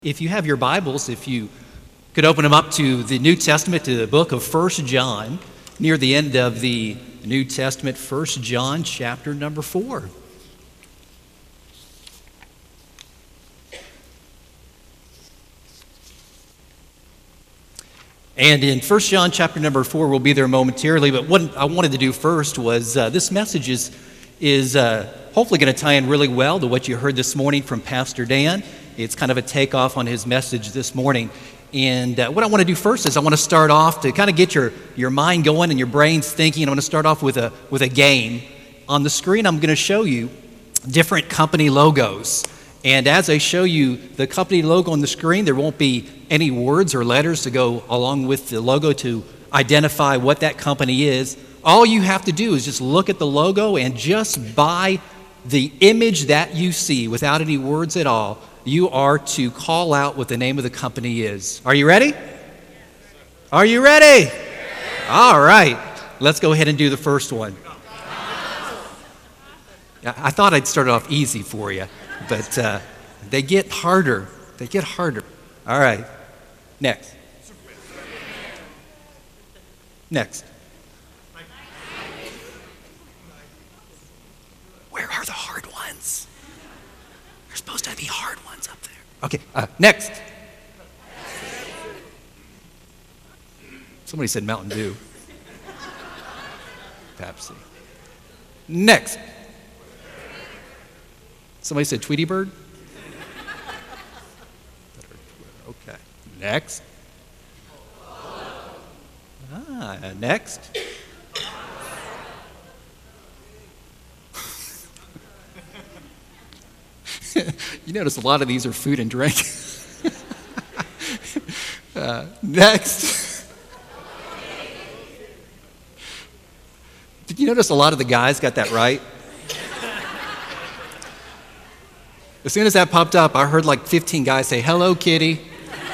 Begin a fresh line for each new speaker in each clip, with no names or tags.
If you have your Bibles, if you could open them up to the New Testament, to the book of 1 John, near the end of the New Testament, 1 John chapter number 4. And in 1 John chapter number 4, we'll be there momentarily, but what I wanted to do first was this message is hopefully going to tie in really well to what you heard this morning from Pastor Dan. It's kind of a takeoff on his message this morning. And what I want to do first is I want to start off to kind of get your mind going and your brains thinking. I'm going to start off with a game. On the screen, I'm going to show you different company logos. And as I show you the company logo on the screen, there won't be any words or letters to go along with the logo to identify what that company is. All you have to do is just look at the logo, and just by the image that you see, without any words at all, you are to call out what the name of the company is. Are you ready? Are you ready? All right. Let's go ahead and do the first one. I thought I'd start off easy for you, but they get harder. They get harder. All right. Next. Next. Where are the hard ones? There's supposed to be hard ones up there. Okay, next. Somebody said Mountain Dew. Pepsi. Next. Somebody said Tweety Bird. Okay. Next. Next. You notice a lot of these are food and drink. Next. Did you notice a lot of the guys got that right? As soon as that popped up, I heard like 15 guys say, "Hello, kitty."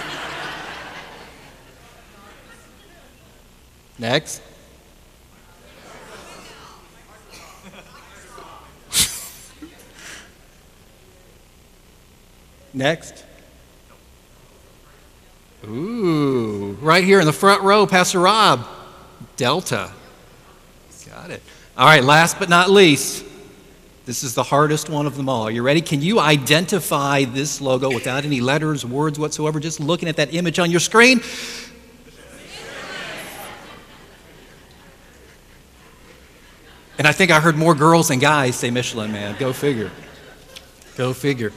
Next. Next. Ooh, right here in the front row, Pastor Rob. Delta. Got it. All right, last but not least, this is the hardest one of them all. Are you ready? Can you identify this logo without any letters, words whatsoever, just looking at that image on your screen? And I think I heard more girls than guys say Michelin Man. Go figure. Go figure.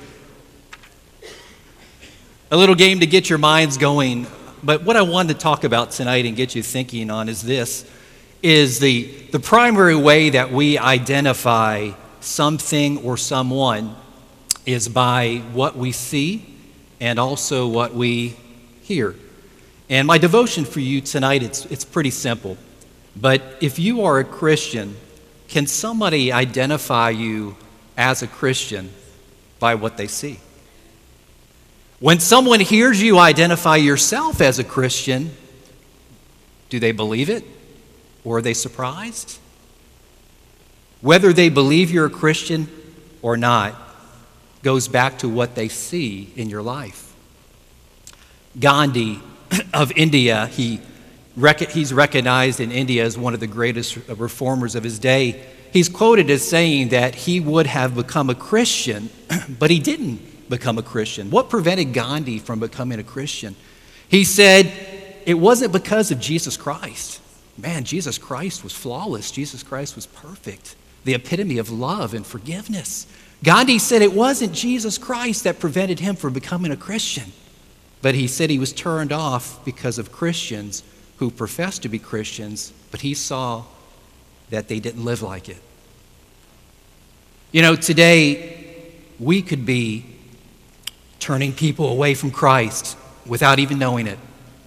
A little game to get your minds going. But what I wanted to talk about tonight and get you thinking on is this, is the primary way that we identify something or someone is by what we see and also what we hear. And my devotion for you tonight, it's pretty simple. But if you are a Christian, can somebody identify you as a Christian by what they see? When someone hears you identify yourself as a Christian, do they believe it or are they surprised? Whether they believe you're a Christian or not goes back to what they see in your life. Gandhi of India, he's recognized in India as one of the greatest reformers of his day. He's quoted as saying that he would have become a Christian, but he didn't become a Christian. What prevented Gandhi from becoming a Christian? He said it wasn't because of Jesus Christ. Man, Jesus Christ was flawless. Jesus Christ was perfect. The epitome of love and forgiveness. Gandhi said it wasn't Jesus Christ that prevented him from becoming a Christian. But he said he was turned off because of Christians who professed to be Christians, but he saw that they didn't live like it. You know, today we could be turning people away from Christ without even knowing it.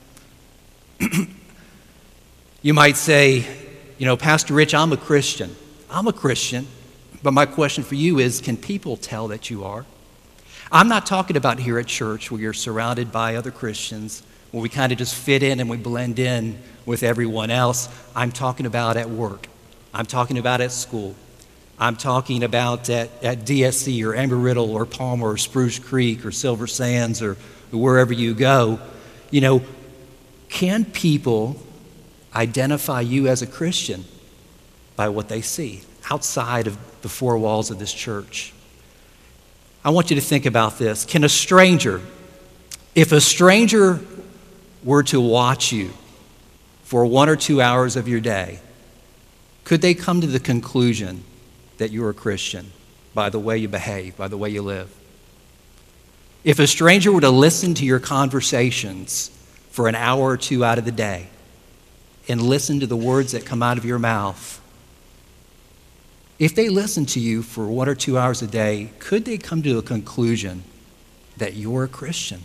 You might say, you know, Pastor Rich, I'm a Christian. I'm a Christian, but my question for you is, can people tell that you are? I'm not talking about here at church where you're surrounded by other Christians, where we kind of just fit in and we blend in with everyone else. I'm talking about at work. I'm talking about at school. I'm talking about at DSC or Embry-Riddle or Palmer or Spruce Creek or Silver Sands or wherever you go, can people identify you as a Christian by what they see outside of the four walls of this church? I want you to think about this. If a stranger were to watch you for 1 or 2 hours of your day, could they come to the conclusion that you're a Christian by the way you behave, by the way you live? If a stranger were to listen to your conversations for an hour or two out of the day and listen to the words that come out of your mouth, if they listen to you for 1 or 2 hours a day, could they come to a conclusion that you're a Christian?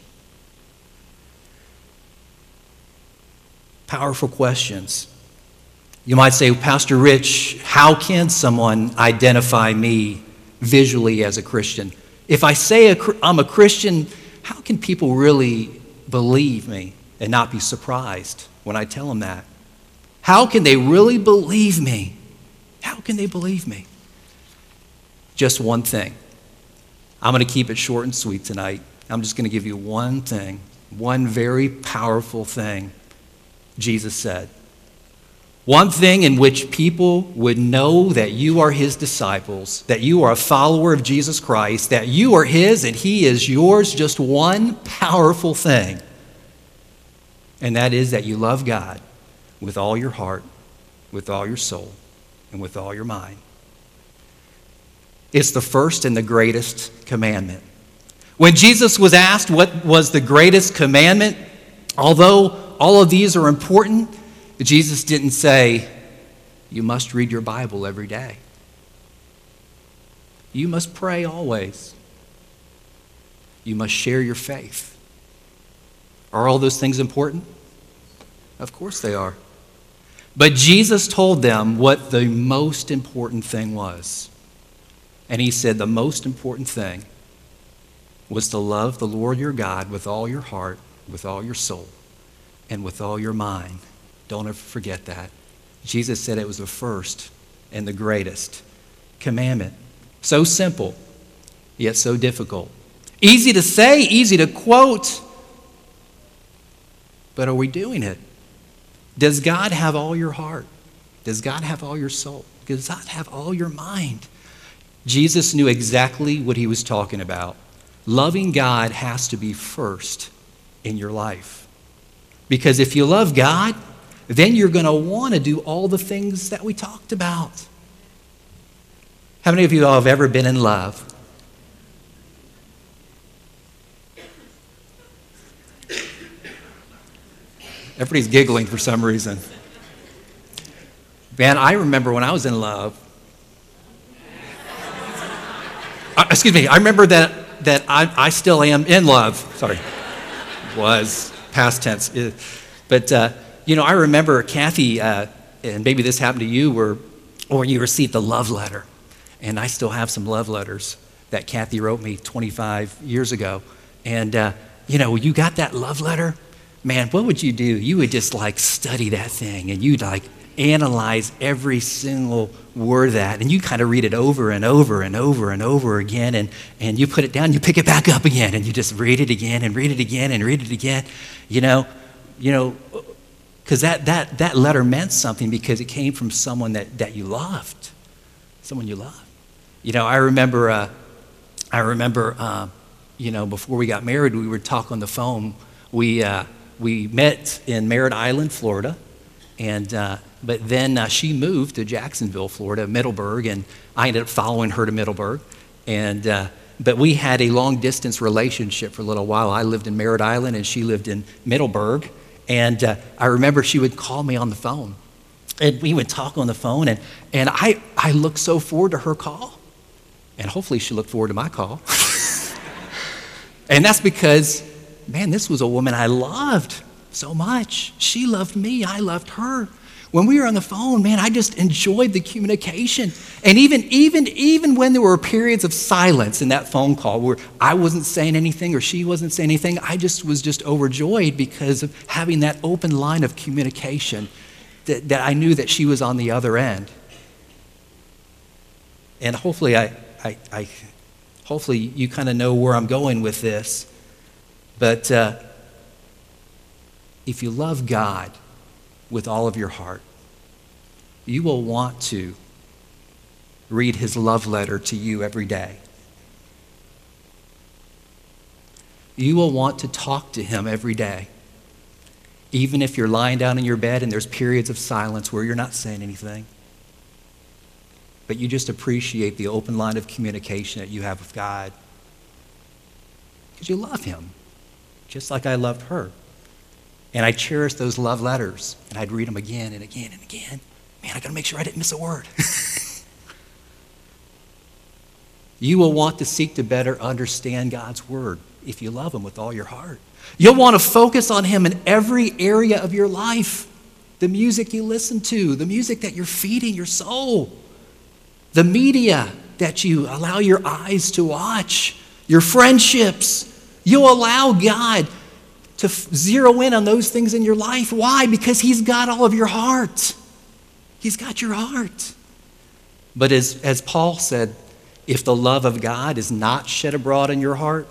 Powerful questions. You might say, Pastor Rich, how can someone identify me visually as a Christian? If I say I'm a Christian, how can people really believe me and not be surprised when I tell them that? How can they really believe me? How can they believe me? Just one thing. I'm going to keep it short and sweet tonight. I'm just going to give you one thing, one very powerful thing Jesus said. One thing in which people would know that you are his disciples, that you are a follower of Jesus Christ, that you are his and he is yours, just one powerful thing. And that is that you love God with all your heart, with all your soul, and with all your mind. It's the first and the greatest commandment. When Jesus was asked what was the greatest commandment, although all of these are important, Jesus didn't say, you must read your Bible every day. You must pray always. You must share your faith. Are all those things important? Of course they are. But Jesus told them what the most important thing was. And he said the most important thing was to love the Lord your God with all your heart, with all your soul, and with all your mind. Don't ever forget that. Jesus said it was the first and the greatest commandment. So simple, yet so difficult. Easy to say, easy to quote, but are we doing it? Does God have all your heart? Does God have all your soul? Does God have all your mind? Jesus knew exactly what he was talking about. Loving God has to be first in your life. Because if you love God, then you're going to want to do all the things that we talked about. How many of you all have ever been in love? Everybody's giggling for some reason. Man, I remember when I was in love. I remember that I still am in love. Sorry. Was past tense. But, I remember Kathy, and maybe this happened to you, or you received a love letter. And I still have some love letters that Kathy wrote me 25 years ago. And, you got that love letter, man, what would you do? You would just study that thing and you'd analyze every single word of that. And you kind of read it over and over and over and over again. And you put it down, you pick it back up again and you just read it again and read it again and read it again. Because that letter meant something because it came from someone that you loved. Someone you loved. I remember, before we got married, we would talk on the phone. We met in Merritt Island, Florida, but then she moved to Jacksonville, Florida, Middleburg, and I ended up following her to Middleburg. But we had a long-distance relationship for a little while. I lived in Merritt Island, and she lived in Middleburg. And I remember she would call me on the phone, and we would talk on the phone, and I looked so forward to her call, and hopefully she looked forward to my call. And that's because, man, this was a woman I loved so much. She loved me. I loved her. When we were on the phone, man, I just enjoyed the communication. And even when there were periods of silence in that phone call where I wasn't saying anything or she wasn't saying anything, I was just overjoyed because of having that open line of communication that I knew that she was on the other end. And hopefully hopefully you kind of know where I'm going with this. But if you love God with all of your heart, you will want to read his love letter to you every day. You will want to talk to him every day, even if you're lying down in your bed and there's periods of silence where you're not saying anything. But you just appreciate the open line of communication that you have with God because you love him, just like I loved her. And I cherish those love letters, and I'd read them again and again and again. Man, I got to make sure I didn't miss a word. You will want to seek to better understand God's word if you love him with all your heart. You'll want to focus on him in every area of your life. The music you listen to, the music that you're feeding your soul, the media that you allow your eyes to watch, your friendships. You'll allow God to zero in on those things in your life. Why? Because he's got all of your heart. He's got your heart. But as Paul said, if the love of God is not shed abroad in your heart,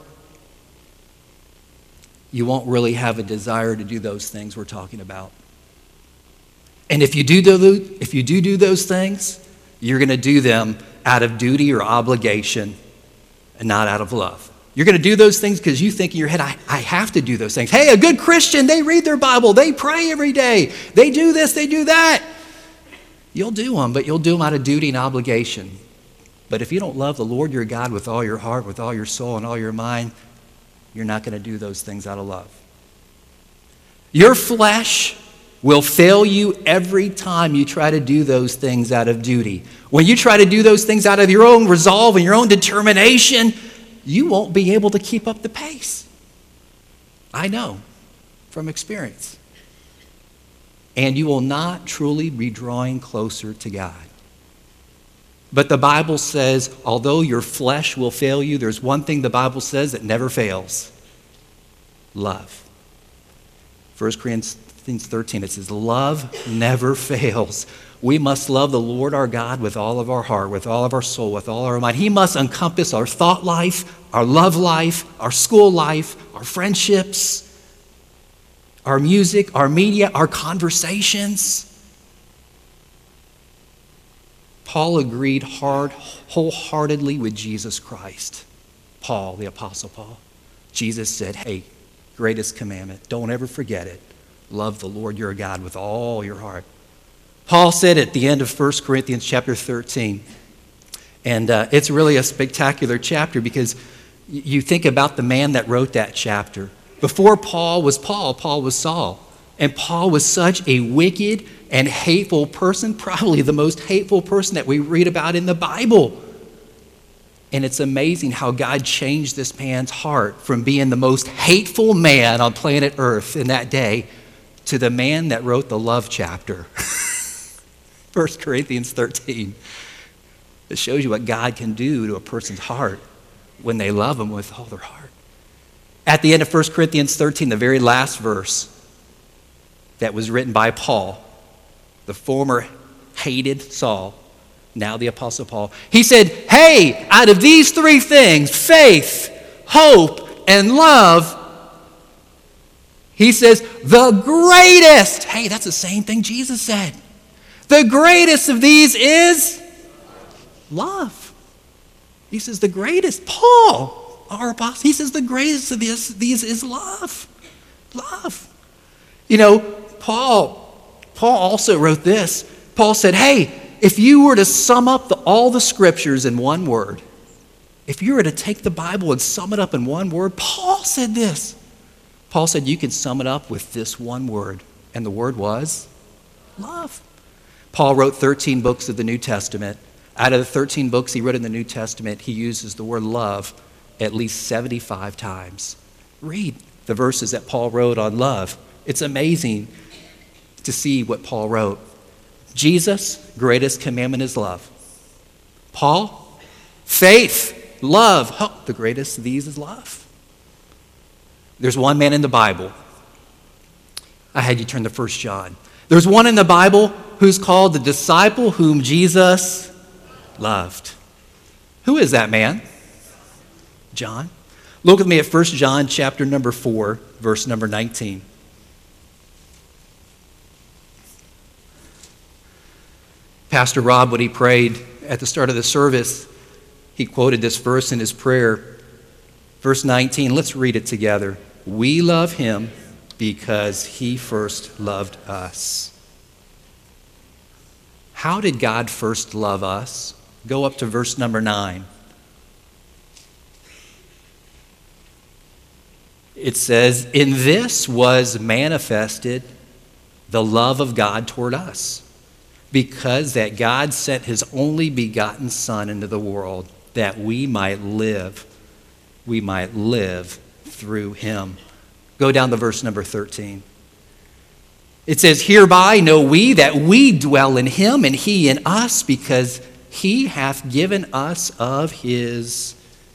you won't really have a desire to do those things we're talking about. And if you do those things, you're going to do them out of duty or obligation and not out of love. You're going to do those things because you think in your head, I have to do those things. Hey, a good Christian, they read their Bible, they pray every day, they do this, they do that. You'll do them, but you'll do them out of duty and obligation. But if you don't love the Lord your God with all your heart, with all your soul, and all your mind, you're not going to do those things out of love. Your flesh will fail you every time you try to do those things out of duty. When you try to do those things out of your own resolve and your own determination, you won't be able to keep up the pace. I know from experience. And you will not truly be drawing closer to God. But the Bible says, although your flesh will fail you, there's one thing the Bible says that never fails. Love. 1 Corinthians 13, it says, love never fails. We must love the Lord our God with all of our heart, with all of our soul, with all our mind. He must encompass our thought life, our love life, our school life, our friendships, our music, our media, our conversations. Paul agreed wholeheartedly with Jesus Christ. Paul, the Apostle Paul. Jesus said, hey, greatest commandment, don't ever forget it. Love the Lord your God with all your heart. Paul said at the end of 1 Corinthians chapter 13, and it's really a spectacular chapter because you think about the man that wrote that chapter. Before Paul was Paul, Paul was Saul. And Paul was such a wicked and hateful person, probably the most hateful person that we read about in the Bible. And it's amazing how God changed this man's heart from being the most hateful man on planet Earth in that day to the man that wrote the love chapter. 1 Corinthians 13. It shows you what God can do to a person's heart when they love him with all their heart. At the end of 1 Corinthians 13, the very last verse that was written by Paul, the former hated Saul, now the Apostle Paul, he said, hey, out of these three things, faith, hope, and love, he says, the greatest, hey, that's the same thing Jesus said. The greatest of these is love. He says the greatest, Paul, our apostle, he says the greatest of these is love. Love. You know, Paul also wrote this. Paul said, hey, if you were to sum up all the scriptures in one word, if you were to take the Bible and sum it up in one word, Paul said this. Paul said you can sum it up with this one word, and the word was love. Paul wrote 13 books of the New Testament. Out of the 13 books he wrote in the New Testament, he uses the word love at least 75 times. Read the verses that Paul wrote on love. It's amazing to see what Paul wrote. Jesus' greatest commandment is love. Paul, faith, love. Oh, the greatest of these is love. There's one man in the Bible. I had you turn to 1 John. There's one in the Bible who's called the disciple whom Jesus loved. Who is that man? John. Look with me at 1 John chapter number 4, verse number 19. Pastor Rob, when he prayed at the start of the service, he quoted this verse in his prayer. Verse 19, let's read it together. We love him because he first loved us. How did God first love us? Go up to verse number 9. It says, in this was manifested the love of God toward us, because that God sent his only begotten Son into the world, that we might live through him. Go down to verse number 13. It says, hereby know we that we dwell in him and he in us, because he hath given us of his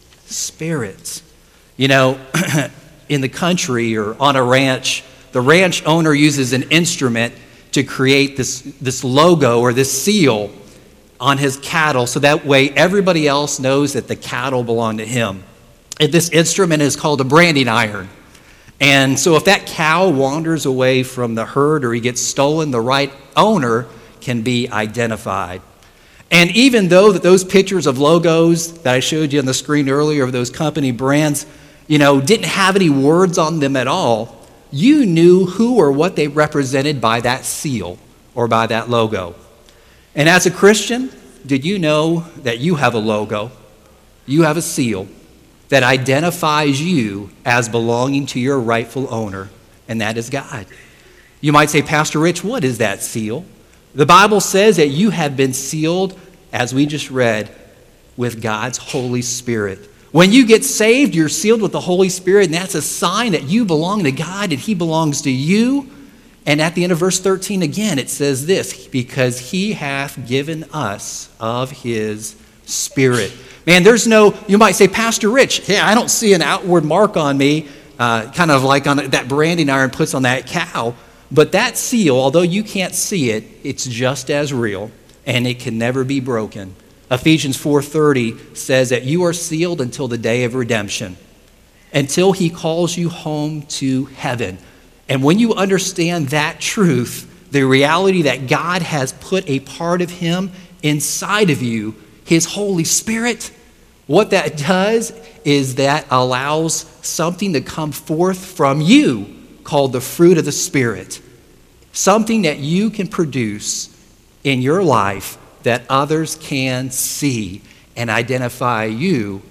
Spirit. You know, in the country or on a ranch, the ranch owner uses an instrument to create this logo or this seal on his cattle, so that way everybody else knows that the cattle belong to him. And this instrument is called a branding iron. And so if that cow wanders away from the herd or he gets stolen, the right owner can be identified. And even though that those pictures of logos that I showed you on the screen earlier of those company brands, didn't have any words on them at all, you knew who or what they represented by that seal or by that logo. And as a Christian, did you know that you have a logo, you have a seal that identifies you as belonging to your rightful owner, and that is God? You might say, Pastor Rich, what is that seal? The Bible says that you have been sealed, as we just read, with God's Holy Spirit. When you get saved, you're sealed with the Holy Spirit, and that's a sign that you belong to God and he belongs to you. And at the end of verse 13 again, it says this, because he hath given us of his Spirit. Man, you might say, Pastor Rich, yeah, I don't see an outward mark on me, kind of like on that branding iron puts on that cow. But that seal, although you can't see it, it's just as real, and it can never be broken. Ephesians 4:30 says that you are sealed until the day of redemption, until he calls you home to heaven. And when you understand that truth, the reality that God has put a part of him inside of you, his Holy Spirit, what that does is that allows something to come forth from you called the fruit of the Spirit. Something that you can produce in your life that others can see and identify you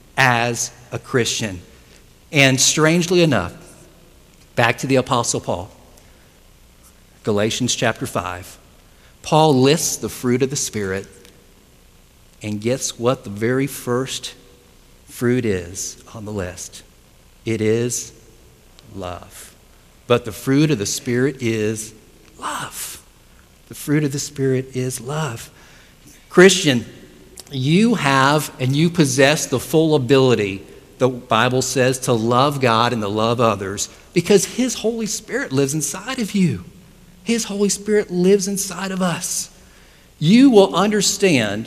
as a Christian. And strangely enough, back to the Apostle Paul, Galatians chapter 5, Paul lists the fruit of the Spirit, and guess what the very first fruit is on the list? It is love. But the fruit of the Spirit is love. The fruit of the Spirit is love. Christian, you have and you possess the full ability, the Bible says, to love God and to love others because his Holy Spirit lives inside of you. His Holy Spirit lives inside of us. You will understand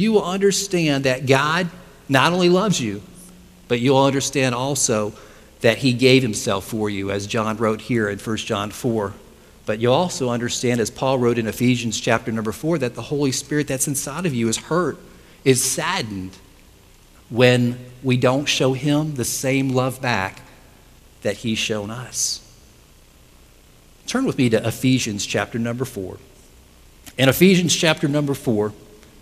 that God not only loves you, but you'll understand also that he gave himself for you, as John wrote here in 1 John 4. But you'll also understand, as Paul wrote in Ephesians chapter number 4, that the Holy Spirit that's inside of you is hurt, is saddened when we don't show him the same love back that he's shown us. Turn with me to Ephesians chapter number 4. In Ephesians chapter number 4,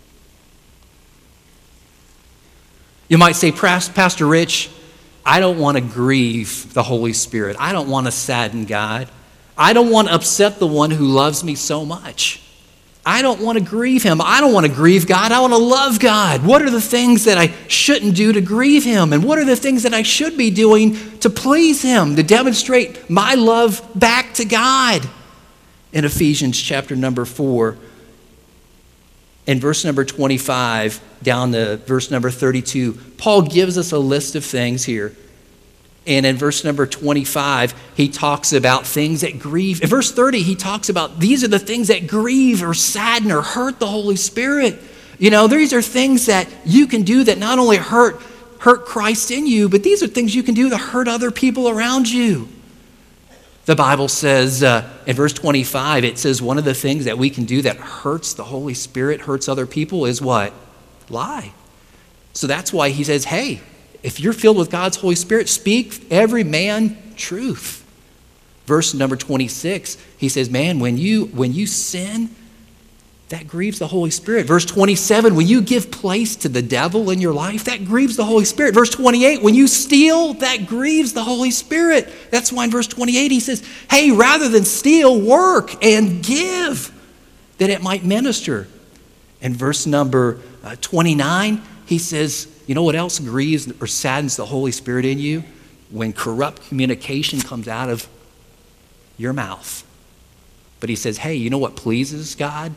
you might say, Pastor Rich, I don't want to grieve the Holy Spirit. I don't want to sadden God. I don't want to upset the one who loves me so much. I don't want to grieve him. I don't want to grieve God. I want to love God. What are the things that I shouldn't do to grieve him? And what are the things that I should be doing to please him, to demonstrate my love back to God? In Ephesians chapter number 4, in verse number 25 down to verse number 32, Paul gives us a list of things here. And in verse number 25, he talks about things that grieve. In verse 30, he talks about these are the things that grieve or sadden or hurt the Holy Spirit. You know, these are things that you can do that not only hurt hurt Christ in you, but these are things you can do to hurt other people around you. The Bible says in verse 25, it says one of the things that we can do that hurts the Holy Spirit, hurts other people is what? Lie. So that's why he says, hey, if you're filled with God's Holy Spirit, speak every man truth. Verse number 26, he says, man, when you sin, that grieves the Holy Spirit. Verse 27, when you give place to the devil in your life, that grieves the Holy Spirit. Verse 28, when you steal, that grieves the Holy Spirit. That's why in verse 28 he says, hey, rather than steal, work and give, that it might minister. And verse number 29, he says, you know what else grieves or saddens the Holy Spirit in you? When corrupt communication comes out of your mouth. But he says, hey, you know what pleases God?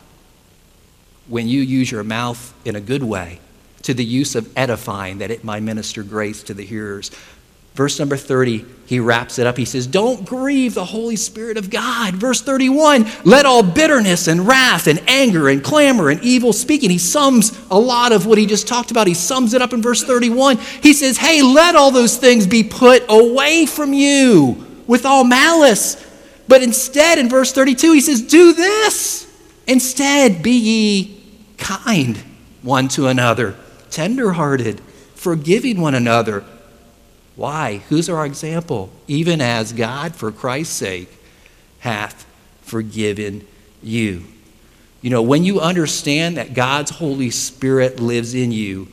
When you use your mouth in a good way, to the use of edifying, that it might minister grace to the hearers. Verse number 30, he wraps it up. He says, don't grieve the Holy Spirit of God. Verse 31, let all bitterness and wrath and anger and clamor and evil speaking. He sums a lot of what he just talked about. He sums it up in verse 31. He says, hey, let all those things be put away from you with all malice. But instead, in verse 32, he says, do this. Instead, be ye kind one to another, tenderhearted, forgiving one another. Why? Who's our example? Even as God, for Christ's sake, hath forgiven you. You know, when you understand that God's Holy Spirit lives in you,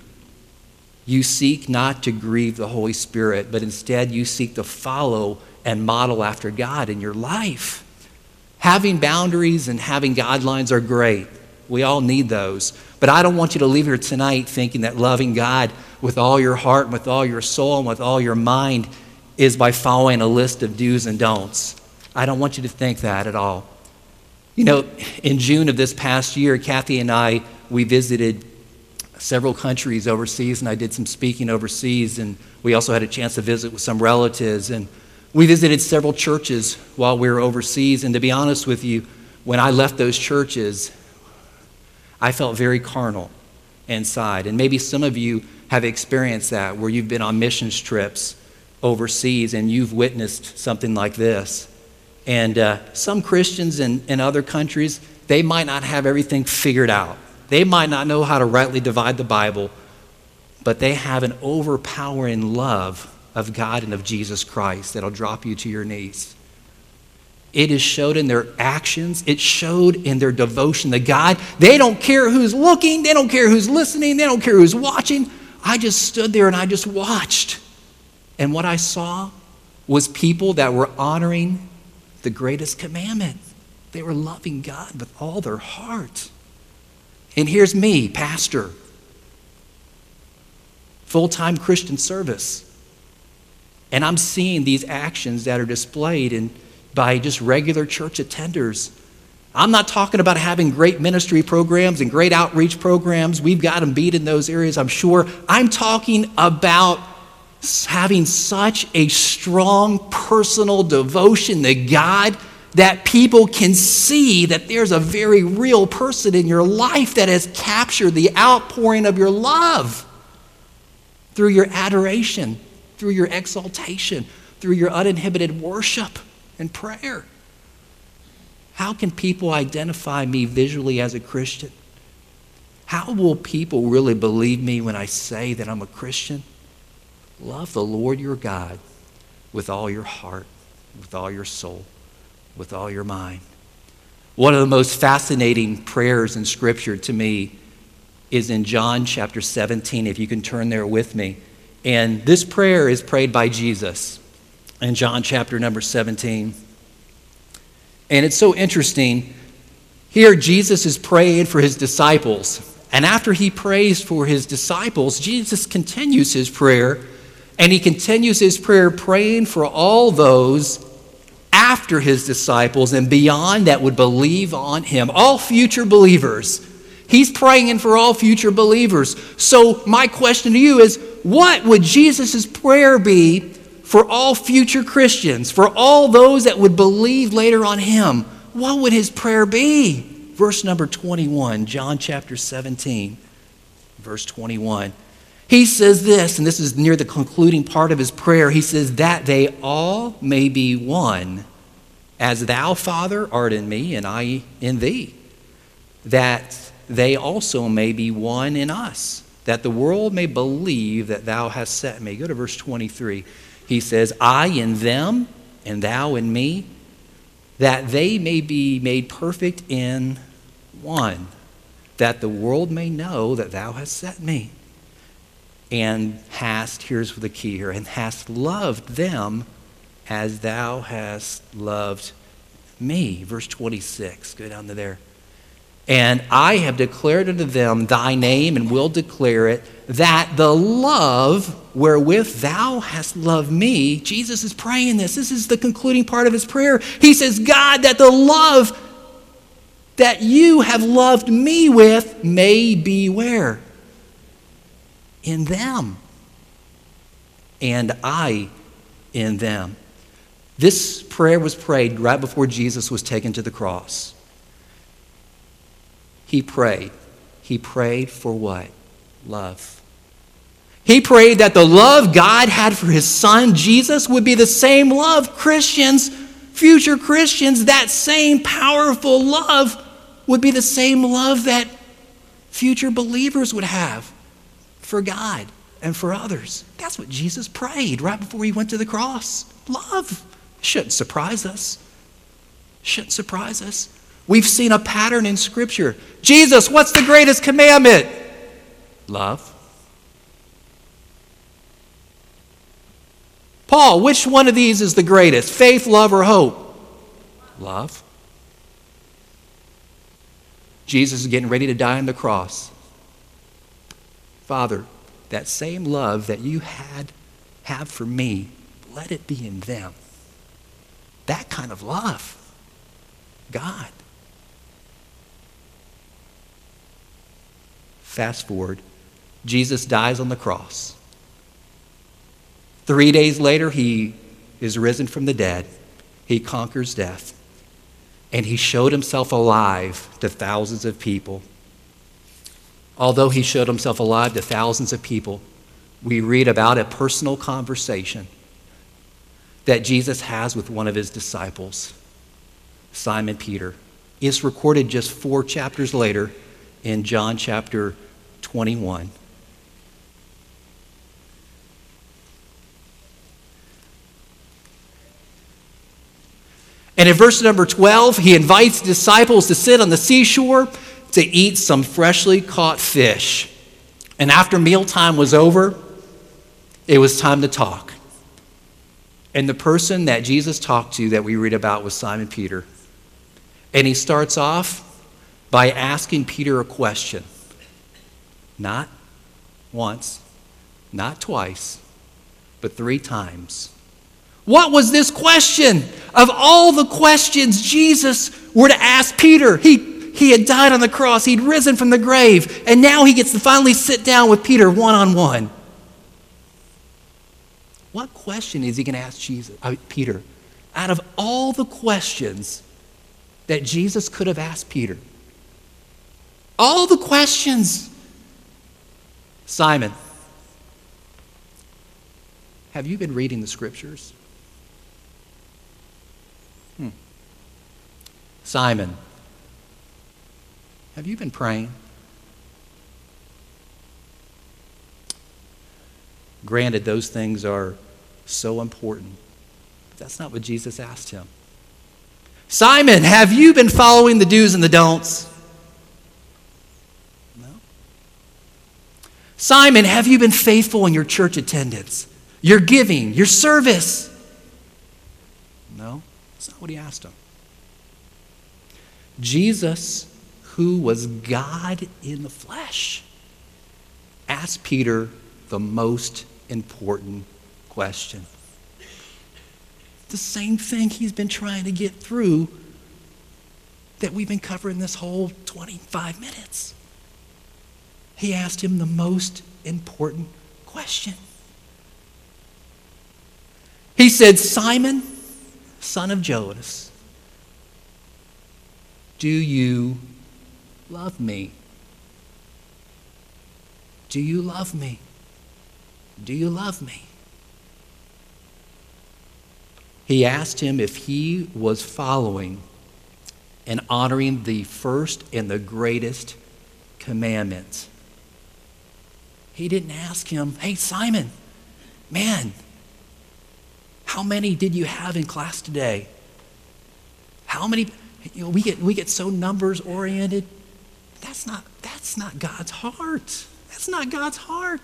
you seek not to grieve the Holy Spirit, but instead you seek to follow and model after God in your life. Having boundaries and having guidelines are great. We all need those. But I don't want you to leave here tonight thinking that loving God with all your heart, and with all your soul, and with all your mind is by following a list of do's and don'ts. I don't want you to think that at all. You know, in June of this past year, Kathy and I, we visited several countries overseas, and I did some speaking overseas, and we also had a chance to visit with some relatives, and we visited several churches while we were overseas, and to be honest with you, when I left those churches, I felt very carnal inside. And maybe some of you have experienced that, where you've been on missions trips overseas and you've witnessed something like this. And some Christians in other countries, they might not have everything figured out. They might not know how to rightly divide the Bible, but they have an overpowering love of God and of Jesus Christ that'll drop you to your knees. It is showed in their actions. It showed in their devotion to God. They don't care who's looking. They don't care who's listening. They don't care who's watching. I just stood there and I just watched. And what I saw was people that were honoring the greatest commandment. They were loving God with all their heart. And here's me, pastor, full-time Christian service. And I'm seeing these actions that are displayed by just regular church attenders. I'm not talking about having great ministry programs and great outreach programs. We've got them beat in those areas, I'm sure. I'm talking about having such a strong personal devotion to God that people can see that there's a very real person in your life that has captured the outpouring of your love through your adoration, through your exaltation, through your uninhibited worship and prayer. How can people identify me visually as a Christian? How will people really believe me when I say that I'm a Christian? Love the Lord your God with all your heart, with all your soul, with all your mind. One of the most fascinating prayers in Scripture to me is in John chapter 17, if you can turn there with me. And this prayer is prayed by Jesus in John chapter number 17. And it's so interesting. Here Jesus is praying for his disciples. And after he prays for his disciples, Jesus continues his prayer. And he continues his prayer praying for all those after his disciples and beyond that would believe on him. All future believers. He's praying for all future believers. So my question to you is, what would Jesus' prayer be for all future Christians, for all those that would believe later on him? What would his prayer be? Verse number 21, John chapter 17, verse 21. He says this, and this is near the concluding part of his prayer. He says, that they all may be one, as thou, Father, art in me, and I in thee, that they also may be one in us, that the world may believe that thou hast sent me. Go to verse 23. He says, I in them, and thou in me, that they may be made perfect in one, that the world may know that thou hast sent me. And hast, here's the key here, and hast loved them as thou hast loved me. Verse 26, go down to there. And I have declared unto them thy name, and will declare it, that the love wherewith thou hast loved me. Jesus is praying this. This is the concluding part of his prayer. He says, God, that the love that you have loved me with may be where? In them, and I in them. This prayer was prayed right before Jesus was taken to the cross. He prayed. He prayed for what? Love. He prayed that the love God had for his son, Jesus, would be the same love Christians, future Christians, that same powerful love would be the same love that future believers would have for God and for others. That's what Jesus prayed right before he went to the cross. Love. Shouldn't surprise us. Shouldn't surprise us. We've seen a pattern in Scripture. Jesus, what's the greatest commandment? Love. Paul, which one of these is the greatest? Faith, love, or hope? Love. Jesus is getting ready to die on the cross. Father, that same love that you have for me, let it be in them. That kind of love. God. Fast forward. Jesus dies on the cross. 3 days later, he is risen from the dead. He conquers death. And he showed himself alive to thousands of people. Although he showed himself alive to thousands of people, we read about a personal conversation that Jesus has with one of his disciples, Simon Peter. It's recorded just 4 chapters later in John chapter 21. And in verse number 12, he invites disciples to sit on the seashore to eat some freshly caught fish. And after mealtime was over, it was time to talk. And the person that Jesus talked to that we read about was Simon Peter. And he starts off by asking Peter a question. Not once, not twice, but 3 times. What was this question? Of all the questions Jesus were to ask Peter, he had died on the cross, he'd risen from the grave, and now he gets to finally sit down with Peter one-on-one. What question is he going to ask Peter? Out of all the questions that Jesus could have asked Peter, all the questions, Simon, have you been reading the Scriptures? Simon, have you been praying? Granted, those things are so important, but that's not what Jesus asked him. Simon, have you been following the do's and the don'ts? No. Simon, have you been faithful in your church attendance, your giving, your service? No, that's not what he asked him. Jesus, who was God in the flesh, asked Peter the most important question. The same thing he's been trying to get through that we've been covering this whole 25 minutes. He asked him the most important question. He said, Simon, son of Jonas, do you love me? Do you love me? do you love me? He asked him if he was following and honoring the first and the greatest commandment. He didn't ask him, hey, Simon, man, how many did you have in class today? How many? We get so numbers oriented. That's not God's heart. That's not God's heart.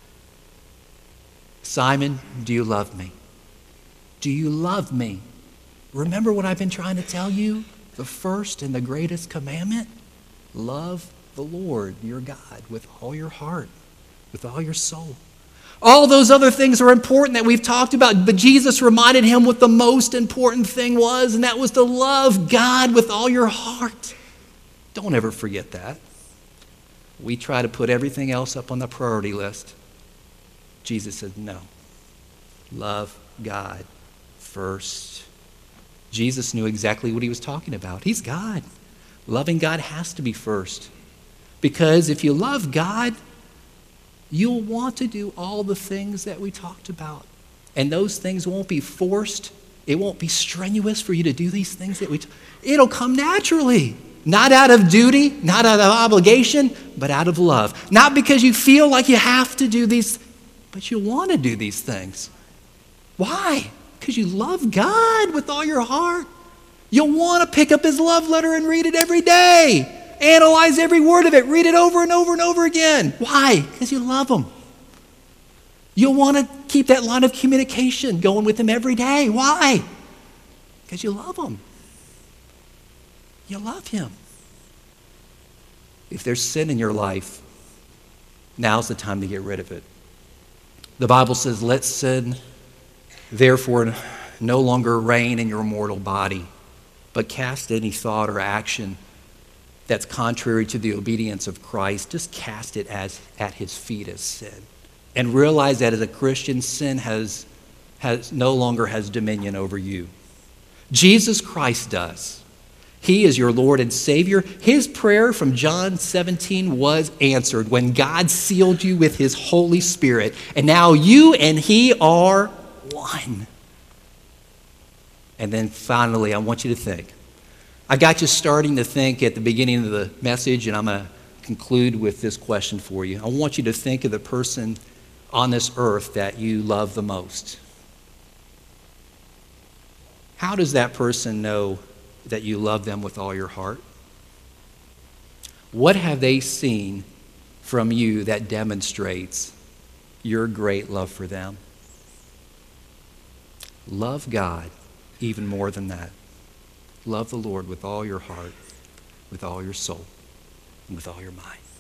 Simon, do you love me? Do you love me? Remember what I've been trying to tell you? The first and the greatest commandment? Love the Lord your God with all your heart, with all your soul. All those other things are important that we've talked about, but Jesus reminded him what the most important thing was, and that was to love God with all your heart. Don't ever forget that. We try to put everything else up on the priority list. Jesus said, no. Love God first. Jesus knew exactly what he was talking about. He's God. Loving God has to be first. Because if you love God, you'll want to do all the things that we talked about. And those things won't be forced. It won't be strenuous for you to do these things it'll come naturally. Not out of duty, not out of obligation, but out of love. Not because you feel like you have to do these, but you want to do these things. Why? Because you love God with all your heart. You'll want to pick up his love letter and read it every day. Analyze every word of it. Read it over and over and over again. Why? Because you love him. You'll want to keep that line of communication going with him every day. Why? Because you love him. You love him. If there's sin in your life, now's the time to get rid of it. The Bible says, let sin therefore no longer reign in your mortal body, but cast any thought or action that's contrary to the obedience of Christ, just cast it at his feet as sin. And realize that as a Christian, sin has no longer has dominion over you. Jesus Christ does. He is your Lord and Savior. His prayer from John 17 was answered when God sealed you with his Holy Spirit. And now you and he are one. And then finally, I want you to think. I got you starting to think at the beginning of the message, and I'm going to conclude with this question for you. I want you to think of the person on this earth that you love the most. How does that person know that you love them with all your heart? What have they seen from you that demonstrates your great love for them? Love God even more than that. Love the Lord with all your heart, with all your soul, and with all your mind.